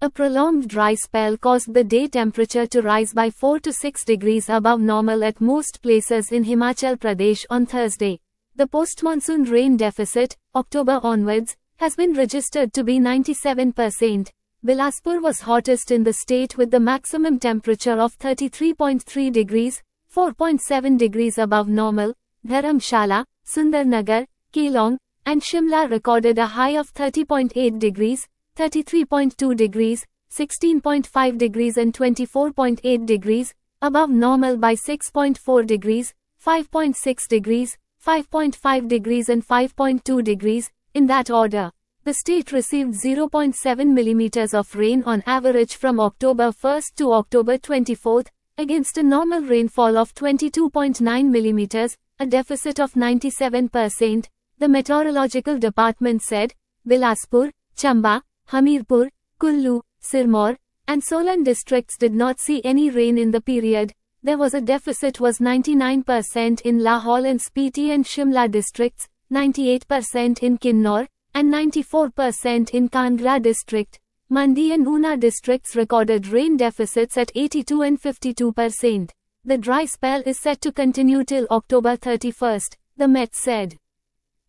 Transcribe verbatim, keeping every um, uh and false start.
A prolonged dry spell caused the day temperature to rise by four to six degrees above normal at most places in Himachal Pradesh on Thursday. The post-monsoon rain deficit, October onwards, has been registered to be ninety-seven percent. Bilaspur was hottest in the state with the maximum temperature of thirty-three point three degrees, four point seven degrees above normal. Dharamshala, Sundarnagar, Keylong, and Shimla recorded a high of thirty point eight degrees, thirty-three point two degrees, sixteen point five degrees and twenty-four point eight degrees, above normal by six point four degrees, five point six degrees, five point five degrees and five point two degrees, in that order. The state received zero point seven millimeters of rain on average from October first to October twenty-fourth, against a normal rainfall of twenty-two point nine millimeters, a deficit of ninety-seven percent, the Meteorological Department said. Bilaspur, Chamba, Hamirpur, Kullu, Sirmaur, and Solan districts did not see any rain in the period. There was a deficit was ninety-nine percent in Lahaul and Spiti and Shimla districts, ninety-eight percent in Kinnaur, and ninety-four percent in Kangra district. Mandi and Una districts recorded rain deficits at eighty-two and fifty-two percent. The dry spell is set to continue till October thirty-first, the Met said.